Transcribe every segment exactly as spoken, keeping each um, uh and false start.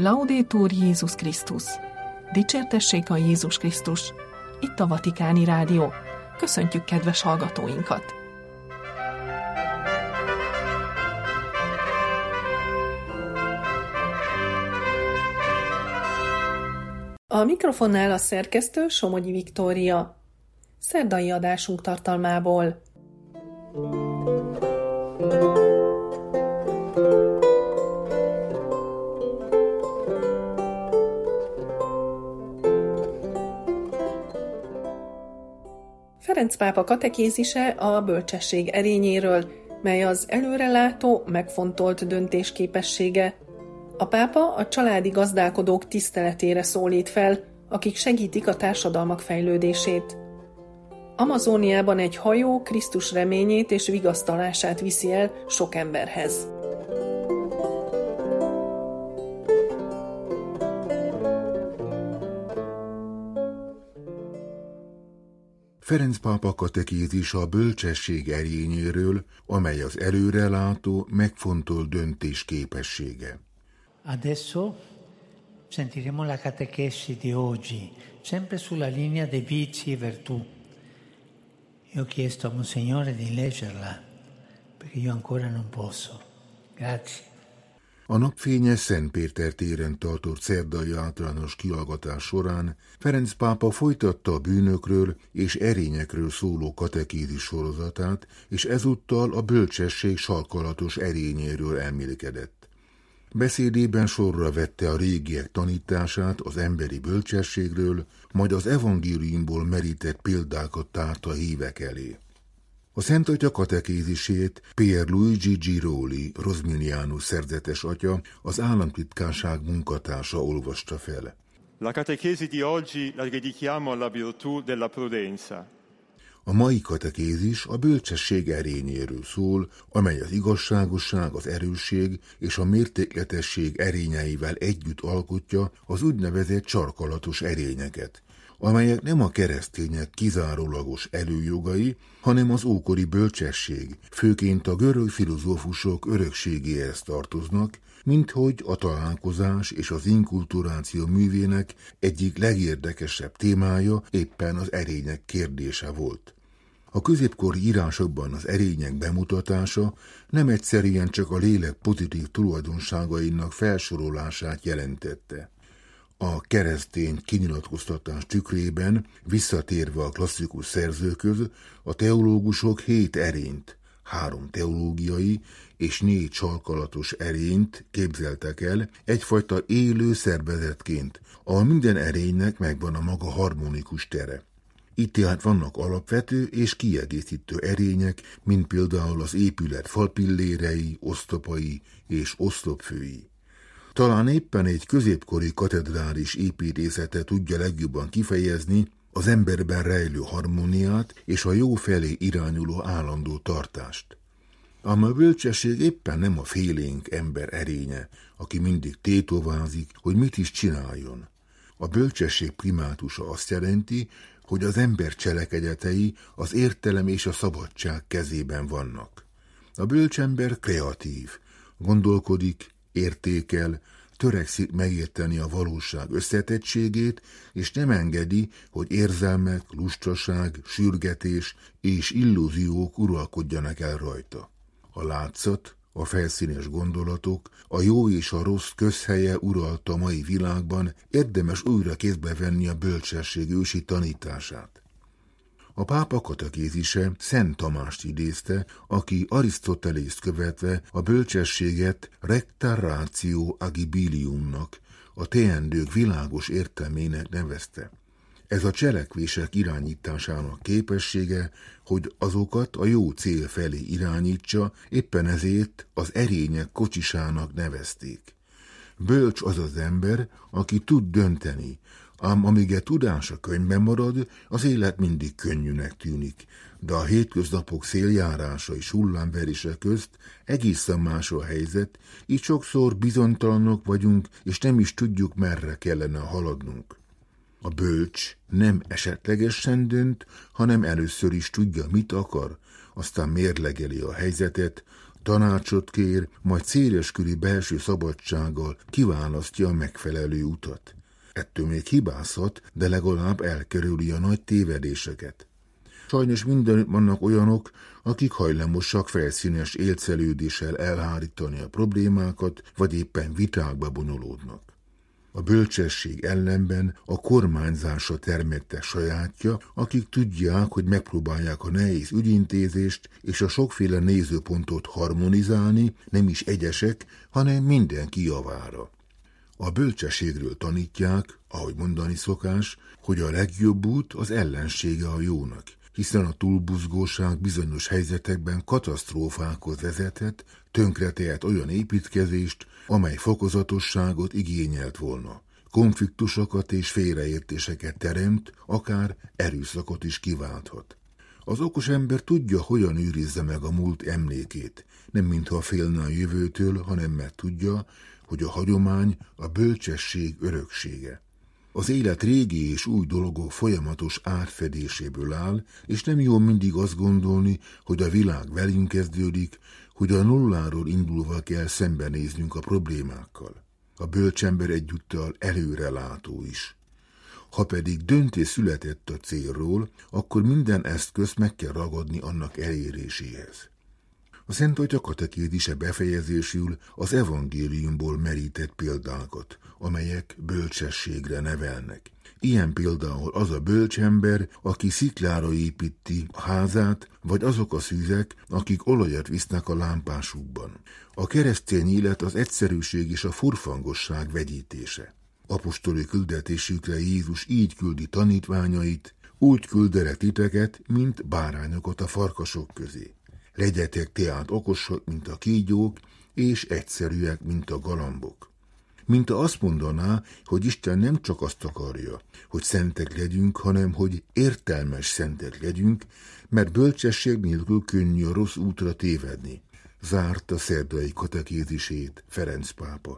Laudetur Jézus Krisztus! Dicsértessék a Jézus Krisztus! Itt a Vatikáni Rádió. Köszöntjük kedves hallgatóinkat! A mikrofonnál a szerkesztő Somogyi Viktória. Szerdai adásunk tartalmából. Ferenc pápa katekézise a bölcsesség erényéről, mely az előrelátó, megfontolt döntésképessége. A pápa a családi gazdálkodók tiszteletére szólít fel, akik segítik a társadalmak fejlődését. Amazóniában egy hajó Krisztus reményét és vigasztalását viszi el sok emberhez. Ferenc pápa katekézis a bölcsesség erényéről, amely az előrelátó, megfontolt döntés képessége. Adesso sentiremo la catechesi di oggi, sempre sulla linea dei vizi e virtù. Io ho chiesto a Monsignore di leggerla, perché io ancora non posso. Grazie. A napfényes Szent Péter téren tartott szerdai általános kihallgatás során Ferenc pápa folytatta a bűnökről és erényekről szóló katekézis sorozatát, és ezúttal a bölcsesség sarkalatos erényéről elmélkedett. Beszédében sorra vette a régiek tanítását az emberi bölcsességről, majd az evangéliumból merített példákat tárt a hívek elé. A Szent Atya katekézisét Pierluigi Giroli, Rosminianus szerzetes atya, az államtitkárság munkatársa olvasta fel. La catechesi di oggi la dedichiamo alla virtù della prudenza. A mai katekézis a bölcsesség erényéről szól, amely az igazságosság, az erősség és a mértékletesség erényeivel együtt alkotja az úgynevezett sarkalatos erényeket, amelyek nem a keresztények kizárólagos előjogai, hanem az ókori bölcsesség, főként a görög filozófusok örökségéhez tartoznak, minthogy a találkozás és az inkulturáció művének egyik legérdekesebb témája éppen az erények kérdése volt. A középkori írásokban az erények bemutatása nem egyszerűen csak a lélek pozitív tulajdonságainak felsorolását jelentette. A keresztény kinyilatkoztatás tükrében, visszatérve a klasszikus szerzőköz, a teológusok hét erényt, három teológiai és négy sarkalatos erényt képzeltek el egyfajta élő szervezetként, ahol minden erénynek megvan a maga harmonikus tere. Itt tehát vannak alapvető és kiegészítő erények, mint például az épület falpillérei, oszlopai és oszlopfői. Talán éppen egy középkori katedrális építészete tudja legjobban kifejezni az emberben rejlő harmóniát és a jó felé irányuló állandó tartást. Ám a bölcsesség éppen nem a félénk ember erénye, aki mindig tétovázik, hogy mit is csináljon. A bölcsesség primátusa azt jelenti, hogy az ember cselekedetei az értelem és a szabadság kezében vannak. A bölcsember kreatív, gondolkodik, értékel, törekszik megérteni a valóság összetettségét, és nem engedi, hogy érzelmek, lustaság, sürgetés és illúziók uralkodjanak el rajta. A látszat, a felszínes gondolatok, a jó és a rossz közhelye uralta a mai világban, érdemes újra kézbe venni a bölcsesség ősi tanítását. A pápa katekézise Szent Tamást idézte, aki Arisztotelészt követve a bölcsességet recta ratio agibiliumnak, a teendők világos értelmének nevezte. Ez a cselekvések irányításának képessége, hogy azokat a jó cél felé irányítsa, éppen ezért az erények kocsisának nevezték. Bölcs az az ember, aki tud dönteni, ám amíg e tudása könyvben marad, az élet mindig könnyűnek tűnik, de a hétköznapok széljárása és hullámverése közt egészen más a helyzet, így sokszor bizonytalanok vagyunk, és nem is tudjuk, merre kellene haladnunk. A bölcs nem esetlegesen dönt, hanem először is tudja, mit akar, aztán mérlegeli a helyzetet, tanácsot kér, majd széleskörű belső szabadsággal kiválasztja a megfelelő utat. Ettől még hibázhat, de legalább elkerüli a nagy tévedéseket. Sajnos mindenütt vannak olyanok, akik hajlamosak felszínes élcelődéssel elhárítani a problémákat, vagy éppen vitákba bonyolódnak. A bölcsesség ellenben a kormányzása termette sajátja, akik tudják, hogy megpróbálják a nehéz ügyintézést és a sokféle nézőpontot harmonizálni, nem is egyesek, hanem mindenki javára. A bölcsességről tanítják, ahogy mondani szokás, hogy a legjobb út az ellensége a jónak, hiszen a túlbuzgóság bizonyos helyzetekben katasztrófákhoz vezethet, tönkretehet olyan építkezést, amely fokozatosságot igényelt volna. Konfliktusokat és félreértéseket teremt, akár erőszakot is kiválthat. Az okos ember tudja, hogyan őrizze meg a múlt emlékét, nem mintha félne a jövőtől, hanem mert tudja, hogy a hagyomány a bölcsesség öröksége. Az élet régi és új dolgok folyamatos átfedéséből áll, és nem jó mindig azt gondolni, hogy a világ velünk kezdődik, hogy a nulláról indulva kell szembenéznünk a problémákkal. A bölcsember egyúttal előrelátó is. Ha pedig döntés született a célról, akkor minden eszközt meg kell ragadni annak eléréséhez. A Szent Atya katekézise befejezésül az evangéliumból merített példákat, amelyek bölcsességre nevelnek. Ilyen például az a bölcsember, aki sziklára építi a házát, vagy azok a szűzek, akik olajat visznek a lámpásukban. A keresztény élet az egyszerűség és a furfangosság vegyítése. Apostoli küldetésükre Jézus így küldi tanítványait, úgy küldere titeket, mint bárányokat a farkasok közé. Legyetek tehát okosak, mint a kígyók, és egyszerűek, mint a galambok. Mint azt mondaná, hogy Isten nem csak azt akarja, hogy szentek legyünk, hanem hogy értelmes szentek legyünk, mert bölcsesség nélkül könnyű a rossz útra tévedni. Zárta szerdai katekézisét Ferenc pápa.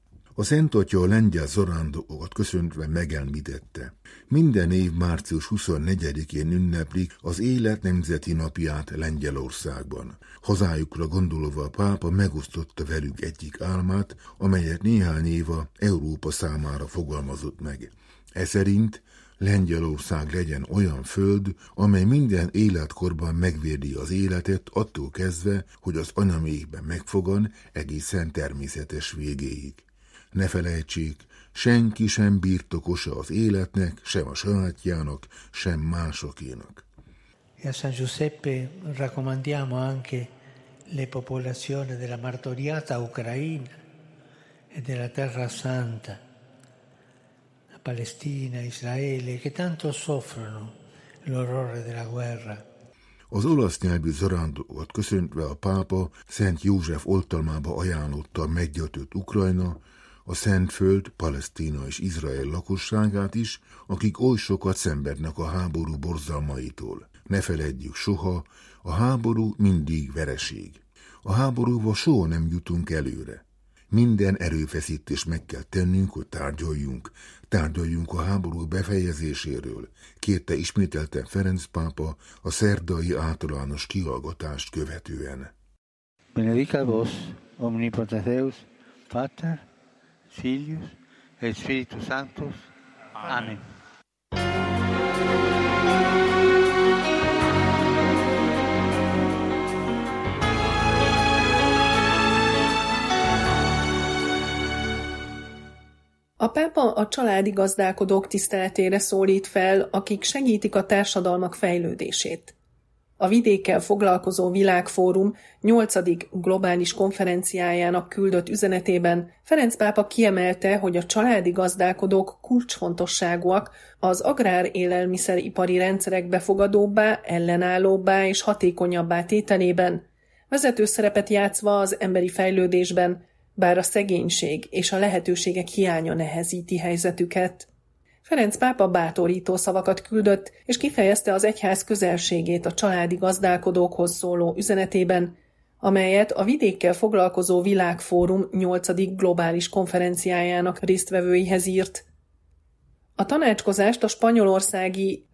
A Szent Atya a lengyel zarándokokat köszöntve megemlítette. Minden év március huszonnegyedikén ünneplik az élet nemzeti napját Lengyelországban. Hazájukra gondolva a pápa megosztotta velük egyik álmát, amelyet néhány éva Európa számára fogalmazott meg. E szerint Lengyelország legyen olyan föld, amely minden életkorban megvédi az életet attól kezdve, hogy az anyaméhben megfogan egészen természetes végéig. Ne felejtsék, senki sem birtokosa az életnek, sem a sajátjának, sem másokénak. E a San Giuseppe raccomandiamo anche le popolazioni della martoriata Ucraina e della Terra Santa, la Palestina, Israele, che tanto soffrono l'orrore della guerra. Az olasz nyelvű zarándokokat köszöntve a pápa Szent József oltalmába ajánlotta a meggyötött Ukrajna, a Szentföld, Palesztina és Izrael lakosságát is, akik oly sokat szenvednek a háború borzalmaitól. Ne feledjük soha, a háború mindig vereség. A háborúval soha nem jutunk előre. Minden erőfeszítést meg kell tennünk, hogy tárgyaljunk, tárgyaljunk a háború befejezéséről, kérte ismételten Ferenc pápa a szerdai általános kihallgatást követően. Benedicat vos, omnipotens Deus, Pater, Filius et Spiritus Sanctus. Amen. A pápa a családi gazdálkodók tiszteletére szólít fel, akik segítik a társadalmak fejlődését. A vidékkel foglalkozó világfórum nyolcadik globális konferenciájának küldött üzenetében Ferenc pápa kiemelte, hogy a családi gazdálkodók kulcsfontosságúak az agrár-élelmiszeripari rendszerek befogadóbbá, ellenállóbbá és hatékonyabbá tételében, vezető szerepet játszva az emberi fejlődésben, bár a szegénység és a lehetőségek hiánya nehezíti helyzetüket. Ferenc pápa bátorító szavakat küldött, és kifejezte az egyház közelségét a családi gazdálkodókhoz szóló üzenetében, amelyet a vidékkel foglalkozó világfórum nyolcadik globális konferenciájának résztvevőihez írt. A tanácskozást a spanyolországi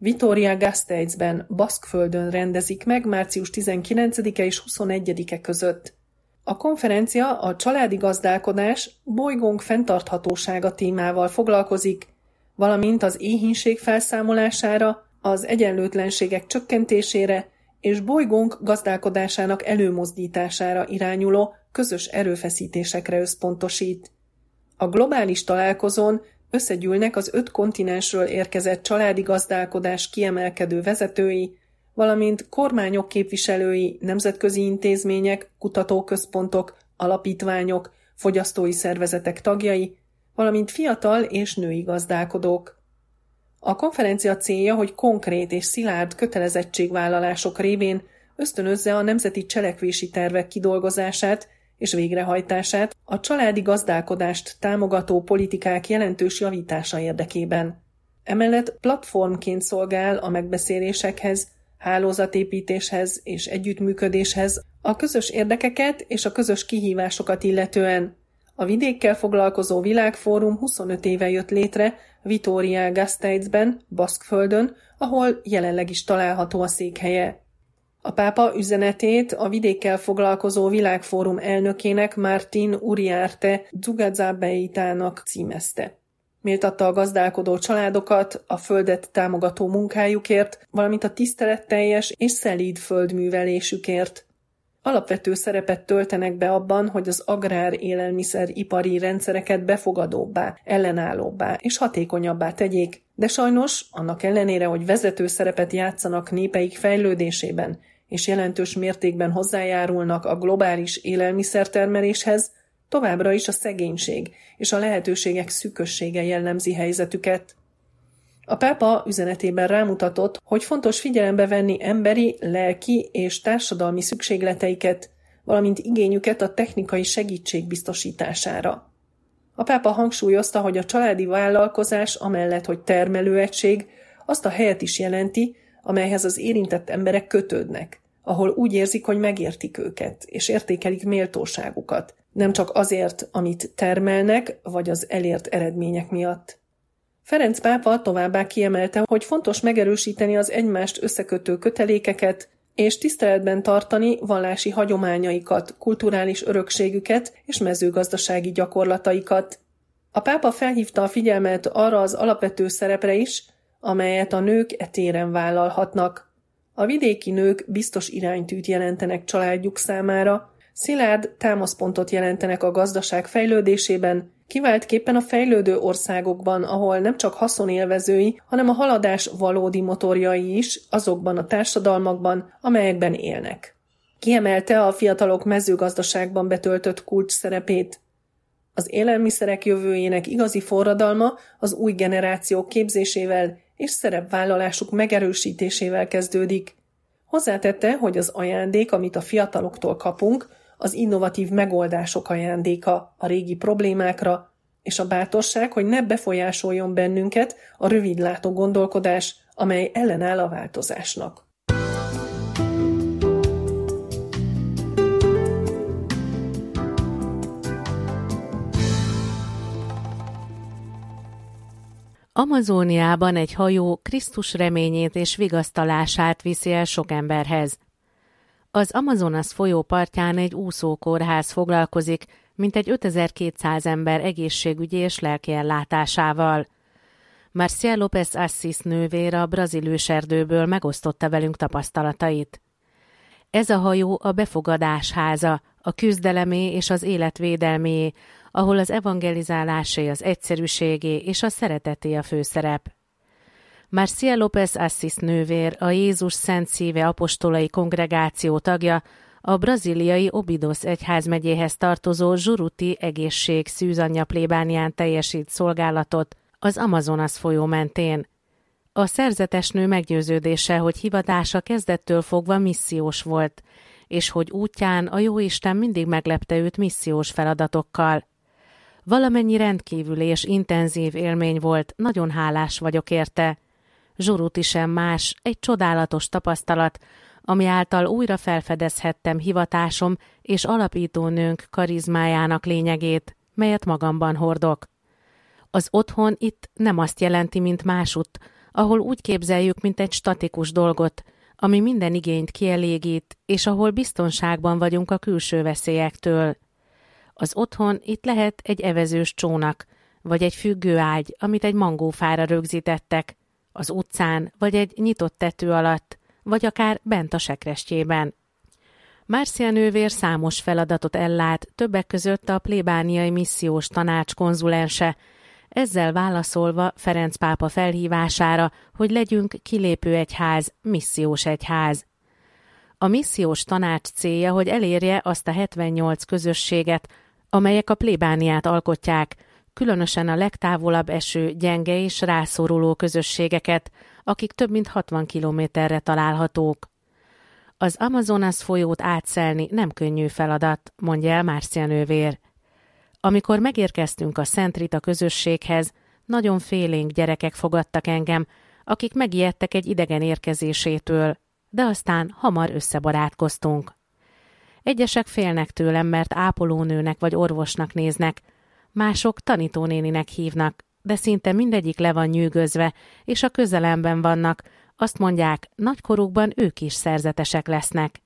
Vitoria-Gasteiz-ben, Baszkföldön rendezik meg március tizenkilencedike és huszonegyedike között. A konferencia a családi gazdálkodás, bolygónk fenntarthatósága témával foglalkozik, valamint az éhínség felszámolására, az egyenlőtlenségek csökkentésére és bolygónk gazdálkodásának előmozdítására irányuló közös erőfeszítésekre összpontosít. A globális találkozón összegyűlnek az öt kontinensről érkezett családi gazdálkodás kiemelkedő vezetői, valamint kormányok képviselői, nemzetközi intézmények, kutatóközpontok, alapítványok, fogyasztói szervezetek tagjai, valamint fiatal és női gazdálkodók. A konferencia célja, hogy konkrét és szilárd kötelezettségvállalások révén ösztönözze a nemzeti cselekvési tervek kidolgozását és végrehajtását a családi gazdálkodást támogató politikák jelentős javítása érdekében. Emellett platformként szolgál a megbeszélésekhez, hálózatépítéshez és együttműködéshez a közös érdekeket és a közös kihívásokat illetően. A vidékkel foglalkozó világfórum huszonöt éve jött létre Vitoria-Gasteizben, Baszkföldön, ahol jelenleg is található a székhelye. A pápa üzenetét a vidékkel foglalkozó világfórum elnökének Martin Uriarte Zugazabeitának címezte. Méltatta a gazdálkodó családokat a földet támogató munkájukért, valamint a tiszteletteljes és szelíd földművelésükért. Alapvető szerepet töltenek be abban, hogy az agrár-élelmiszer-ipari rendszereket befogadóbbá, ellenállóbbá és hatékonyabbá tegyék, de sajnos, annak ellenére, hogy vezető szerepet játszanak népeik fejlődésében és jelentős mértékben hozzájárulnak a globális élelmiszertermeléshez, továbbra is a szegénység és a lehetőségek szűkössége jellemzi helyzetüket. A pápa üzenetében rámutatott, hogy fontos figyelembe venni emberi, lelki és társadalmi szükségleteiket, valamint igényüket a technikai segítség biztosítására. A pápa hangsúlyozta, hogy a családi vállalkozás amellett, hogy termelőegység, azt a helyet is jelenti, amelyhez az érintett emberek kötődnek, ahol úgy érzik, hogy megértik őket, és értékelik méltóságukat, nem csak azért, amit termelnek, vagy az elért eredmények miatt. Ferenc pápa továbbá kiemelte, hogy fontos megerősíteni az egymást összekötő kötelékeket, és tiszteletben tartani vallási hagyományaikat, kulturális örökségüket és mezőgazdasági gyakorlataikat. A pápa felhívta a figyelmet arra az alapvető szerepre is, amelyet a nők e téren vállalhatnak. A vidéki nők biztos iránytűt jelentenek családjuk számára, szilárd támaszpontot jelentenek a gazdaság fejlődésében, kiváltképpen a fejlődő országokban, ahol nem csak haszonélvezői, hanem a haladás valódi motorjai is azokban a társadalmakban, amelyekben élnek. Kiemelte a fiatalok mezőgazdaságban betöltött kulcs szerepét. Az élelmiszerek jövőjének igazi forradalma az új generációk képzésével és szerepvállalásuk megerősítésével kezdődik. Hozzátette, hogy az ajándék, amit a fiataloktól kapunk, az innovatív megoldások ajándéka a régi problémákra, és a bátorság, hogy ne befolyásoljon bennünket a rövidlátó gondolkodás, amely ellenáll a változásnak. Amazóniában egy hajó Krisztus reményét és vigasztalását viszi el sok emberhez. Az Amazonas folyó partján egy úszókórház foglalkozik, mintegy ötezer-kétszáz ember egészségügyi és lelki ellátásával. Marcia López Assis nővér a brazil őserdőből megosztotta velünk tapasztalatait. Ez a hajó a befogadás háza, a küzdelemé és az életvédelmé, ahol az evangelizálásé, az egyszerűségé és a szereteté a főszerep. Marcia López Assis nővér, a Jézus Szent Szíve apostolai kongregáció tagja, a brazíliai Óbidos egyházmegyéhez tartozó Juruti egészség szűzanyja plébánián teljesít szolgálatot az Amazonas folyó mentén. A szerzetesnő meggyőződése, hogy hivatása kezdettől fogva missziós volt, és hogy útján a Jóisten mindig meglepte őt missziós feladatokkal. Valamennyi rendkívüli és intenzív élmény volt, nagyon hálás vagyok érte. Juruti sem más, egy csodálatos tapasztalat, ami által újra felfedezhettem hivatásom és alapítónőnk karizmájának lényegét, melyet magamban hordok. Az otthon itt nem azt jelenti, mint másutt, ahol úgy képzeljük, mint egy statikus dolgot, ami minden igényt kielégít, és ahol biztonságban vagyunk a külső veszélyektől. Az otthon itt lehet egy evezős csónak, vagy egy függőágy, amit egy mangófára rögzítettek, az utcán, vagy egy nyitott tető alatt, vagy akár bent a sekrestjében. Márcia nővér számos feladatot ellát, többek között a plébániai missziós tanács konzulense, ezzel válaszolva Ferenc pápa felhívására, hogy legyünk kilépő egyház, missziós egyház. A missziós tanács célja, hogy elérje azt a hetvennyolc közösséget, amelyek a plébániát alkotják, különösen a legtávolabb eső, gyenge és rászoruló közösségeket, akik több mint hatvan kilométerre találhatók. Az Amazonas folyót átszelni nem könnyű feladat, mondja el Márcia nővér. Amikor megérkeztünk a Szent Rita közösséghez, nagyon félénk gyerekek fogadtak engem, akik megijedtek egy idegen érkezésétől, de aztán hamar összebarátkoztunk. Egyesek félnek tőlem, mert ápolónőnek vagy orvosnak néznek, mások tanítónéninek hívnak, de szinte mindegyik le van nyűgözve, és a közelemben vannak, azt mondják, nagykorukban ők is szerzetesek lesznek.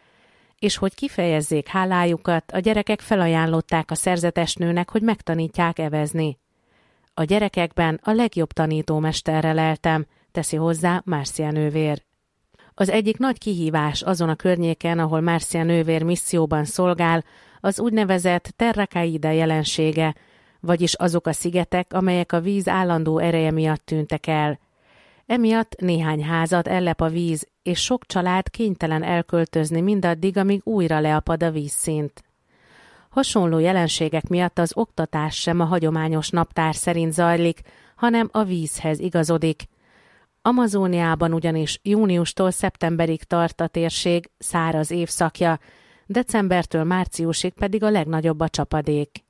És hogy kifejezzék hálájukat, a gyerekek felajánlották a szerzetesnőnek, hogy megtanítják evezni. A gyerekekben a legjobb tanítómesterre leltem, teszi hozzá Márcia nővér. Az egyik nagy kihívás azon a környéken, ahol Márcia nővér misszióban szolgál, az úgynevezett terra caída jelensége, vagyis azok a szigetek, amelyek a víz állandó ereje miatt tűntek el. Emiatt néhány házat ellep a víz, és sok család kénytelen elköltözni mindaddig, amíg újra leapad a vízszint. Hasonló jelenségek miatt az oktatás sem a hagyományos naptár szerint zajlik, hanem a vízhez igazodik. Amazóniában ugyanis júniustól szeptemberig tart a térség száraz évszakja, decembertől márciusig pedig a legnagyobb a csapadék.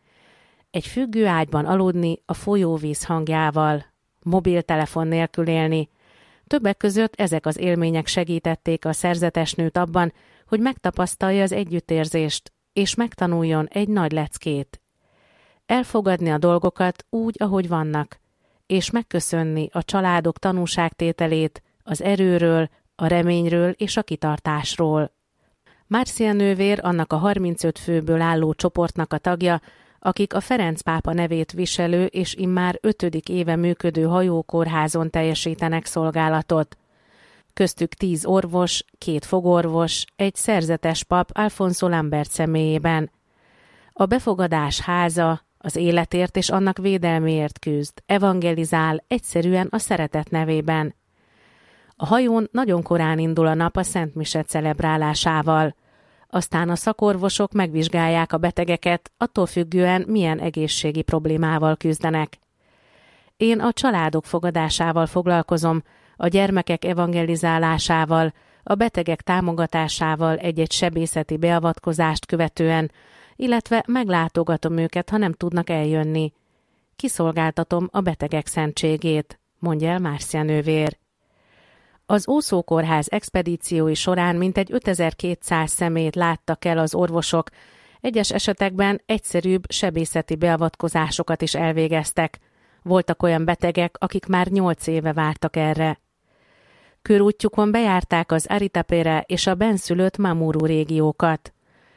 Egy függőágyban aludni a folyóvíz hangjával, mobiltelefon nélkül élni. Többek között ezek az élmények segítették a szerzetesnőt abban, hogy megtapasztalja az együttérzést, és megtanuljon egy nagy leckét. Elfogadni a dolgokat úgy, ahogy vannak, és megköszönni a családok tanúságtételét, az erőről, a reményről és a kitartásról. Márcia nővér annak a harmincöt főből álló csoportnak a tagja, akik a Ferenc pápa nevét viselő és immár ötödik éve működő hajókórházon teljesítenek szolgálatot. Köztük tíz orvos, két fogorvos, egy szerzetes pap Alfonso Lambert személyében. A befogadás háza az életért és annak védelméért küzd, evangelizál egyszerűen a szeretet nevében. A hajón nagyon korán indul a nap a Szent Mise celebrálásával. Aztán a szakorvosok megvizsgálják a betegeket, attól függően milyen egészségi problémával küzdenek. Én a családok fogadásával foglalkozom, a gyermekek evangelizálásával, a betegek támogatásával egy-egy sebészeti beavatkozást követően, illetve meglátogatom őket, ha nem tudnak eljönni. Kiszolgáltatom a betegek szentségét, mondja el Márcia nővér. Az Ószó-kórház expedíciói során mintegy ötezer-kétszáz személyt láttak el az orvosok, egyes esetekben egyszerűbb sebészeti beavatkozásokat is elvégeztek. Voltak olyan betegek, akik már nyolc éve vártak erre. Körútjukon bejárták az Aritapere és a benszülött Mamuru régiókat.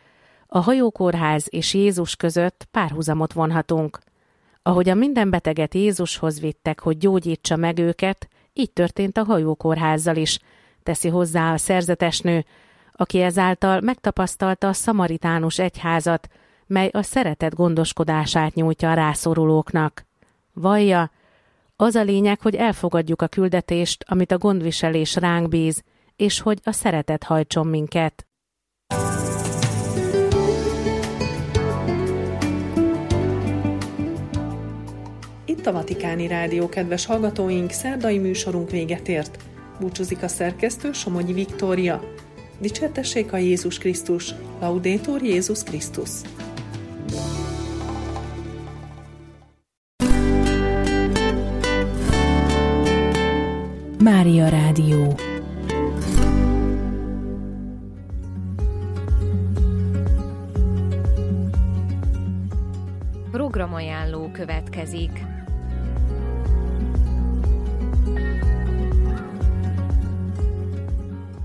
A hajókórház és Jézus között párhuzamot vonhatunk. Ahogyan minden beteget Jézushoz vittek, hogy gyógyítsa meg őket, így történt a hajókórházzal is, teszi hozzá a szerzetesnő, aki ezáltal megtapasztalta a szamaritánus egyházat, mely a szeretet gondoskodását nyújtja a rászorulóknak. Vallja, az a lényeg, hogy elfogadjuk a küldetést, amit a gondviselés ránk bíz, és hogy a szeretet hajtson minket. Itt a Vatikáni Rádió, kedves hallgatóink, szerdai műsorunk véget ért. Búcsúzik a szerkesztő, Somogyi Viktória. Dicsértessék a Jézus Krisztus, Laudetur Jézus Krisztus. Mária Rádió. Programajánló következik.